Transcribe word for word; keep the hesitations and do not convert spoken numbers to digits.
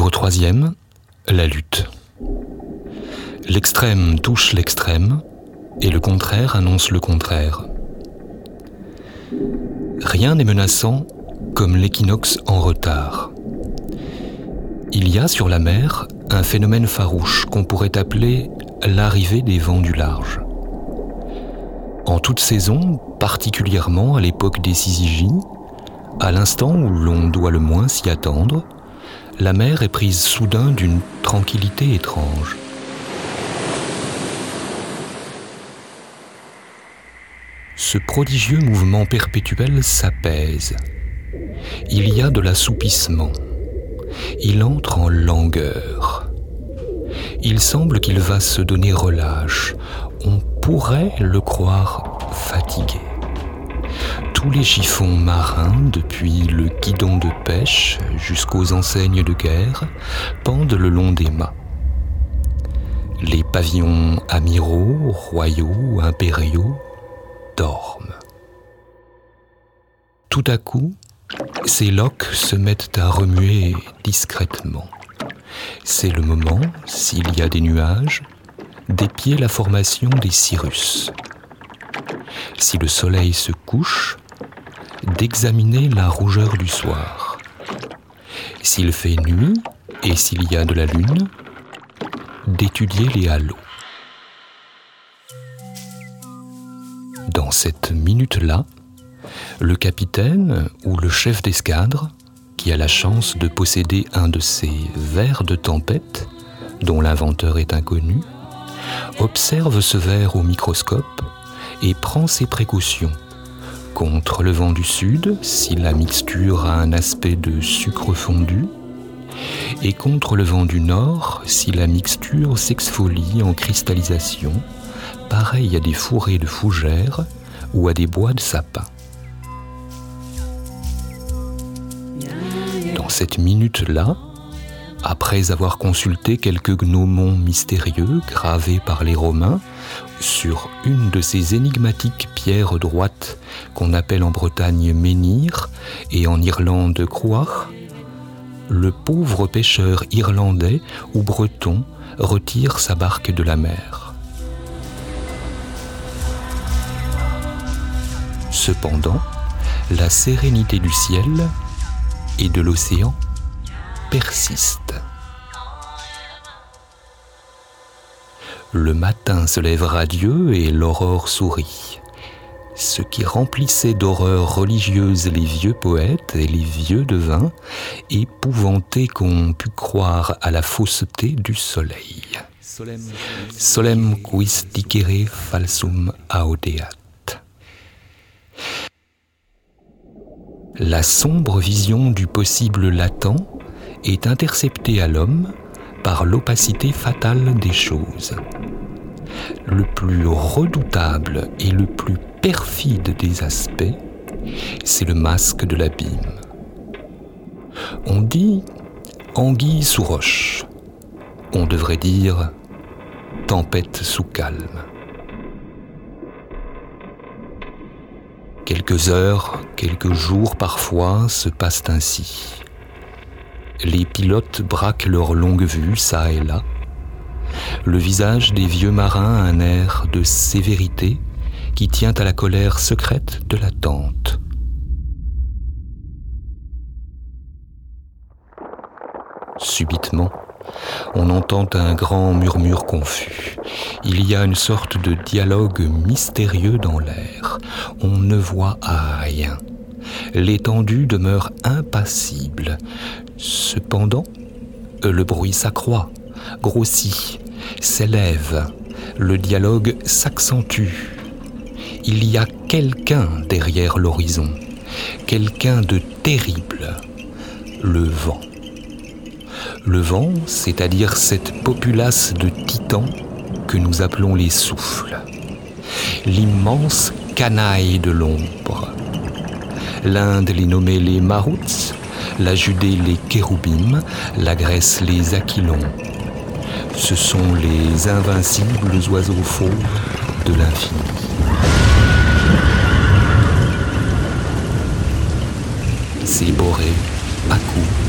Livre troisième, la lutte. L'extrême touche l'extrême, et le contraire annonce le contraire. Rien n'est menaçant comme l'équinoxe en retard. Il y a sur la mer un phénomène farouche qu'on pourrait appeler l'arrivée des vents du large. En toute saison, particulièrement à l'époque des syzygies, à l'instant où l'on doit le moins s'y attendre, la mer est prise soudain d'une tranquillité étrange. Ce prodigieux mouvement perpétuel s'apaise. Il y a de l'assoupissement. Il entre en langueur. Il semble qu'il va se donner relâche. On pourrait le croire fatigué. Tous les chiffons marins, depuis le guidon de pêche jusqu'aux enseignes de guerre, pendent le long des mâts. Les pavillons amiraux, royaux, impériaux dorment. Tout à coup, ces loques se mettent à remuer discrètement. C'est le moment, s'il y a des nuages, d'épier la formation des cirrus. Si le soleil se couche, d'examiner la rougeur du soir. S'il fait nuit et s'il y a de la lune, d'étudier les halos. Dans cette minute-là, le capitaine ou le chef d'escadre, qui a la chance de posséder un de ces vers de tempête, dont l'inventeur est inconnu, observe ce ver au microscope et prend ses précautions contre le vent du sud, si la mixture a un aspect de sucre fondu, et contre le vent du nord, si la mixture s'exfolie en cristallisation, pareil à des fourrés de fougères ou à des bois de sapin. Dans cette minute-là, après avoir consulté quelques gnomons mystérieux gravés par les Romains sur une de ces énigmatiques pierres droites qu'on appelle en Bretagne menhir et en Irlande croix, le pauvre pêcheur irlandais ou breton retire sa barque de la mer. Cependant, la sérénité du ciel et de l'océan persiste. Le matin se lève radieux et l'aurore sourit. Ce qui remplissait d'horreur religieuse les vieux poètes et les vieux devins, épouvantés qu'on pût croire à la fausseté du soleil. Solem quis dicere falsum audeat. La sombre vision du possible latent est interceptée à l'homme par l'opacité fatale des choses. Le plus redoutable et le plus perfide des aspects, c'est le masque de l'abîme. On dit anguille sous roche. On devrait dire tempête sous calme. Quelques heures, quelques jours parfois se passent ainsi. Les pilotes braquent leur longue vue, çà et là. Le visage des vieux marins a un air de sévérité qui tient à la colère secrète de l'attente. Subitement, on entend un grand murmure confus. Il y a une sorte de dialogue mystérieux dans l'air. On ne voit rien. L'étendue demeure impassible. Cependant, le bruit s'accroît, grossit, s'élève. Le dialogue s'accentue. Il y a quelqu'un derrière l'horizon, quelqu'un de terrible, le vent. Le vent, c'est-à-dire cette populace de titans que nous appelons les souffles. L'immense canaille de l'ombre. L'Inde les nommait les Maruts, la Judée les Kéroubim, la Grèce les Aquilons. Ce sont les invincibles oiseaux fauves de l'infini. C'est Boré, Bakou,